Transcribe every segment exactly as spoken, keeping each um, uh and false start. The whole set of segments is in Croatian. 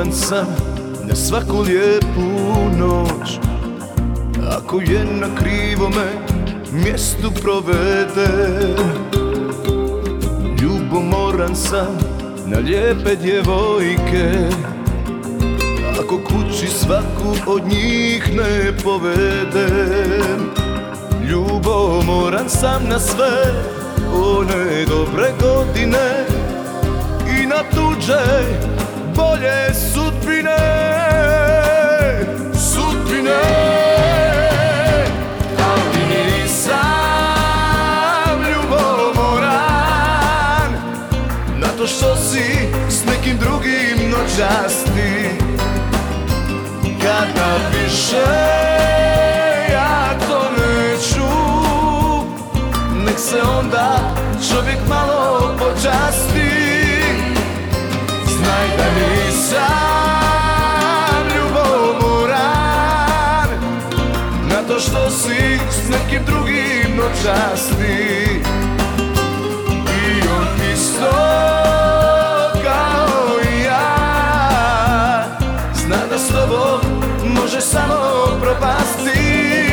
Ljubomoran sam na svaku lijepu noć, ako je na krivome mjestu provedem. Ljubomoran sam na lijepe djevojke, ako kući svaku od njih ne povedem. Ljubomoran sam na sve one dobre godine i na tuđe bolje sudbine. Sudbine, ali nisam ljubomoran na to što si s nekim drugim noćasti. Kada više ja to neću, nek se onda čovjek malo počasti. Znaj da nisam ljubomoran na to što si s nekim drugim noćasti. I on isto kao i ja zna da s tobom može samo propasti.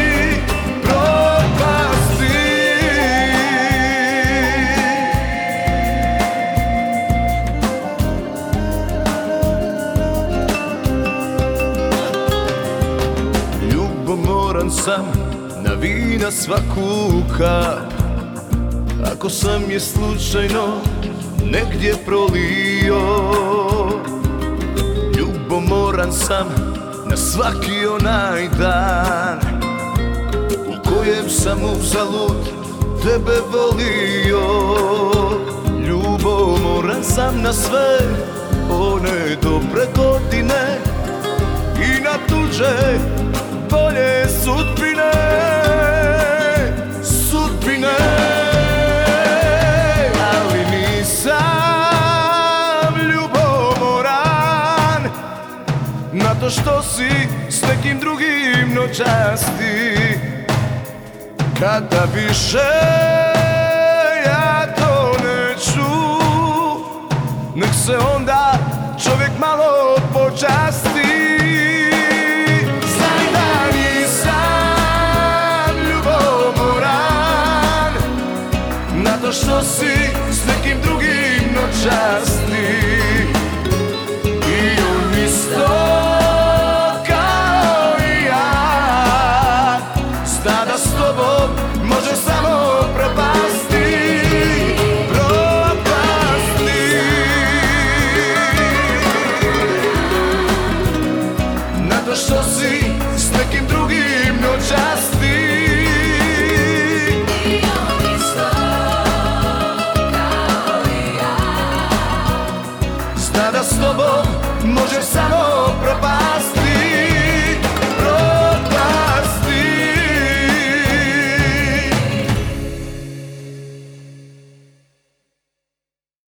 Ljubomoran sam na vina svaku kap, ako sam je slučajno negdje prolio. Ljubomoran sam na svaki onaj dan u kojem sam uzalud tebe volio. Ljubomoran sam na sve one dobre godine i na tuđe bolje sudbine. Sudbine, ali nisam ljubomoran na to što si s nekim drugim noćasti. Kada više ja to neću, nek se onda čovjek malo počasti. Što si s nekim drugim noćasti. I on isto kao i ja zna da s tobom može samo propasti. Propasti. Na to što si s nekim drugim noćasti. Da s tobom može samo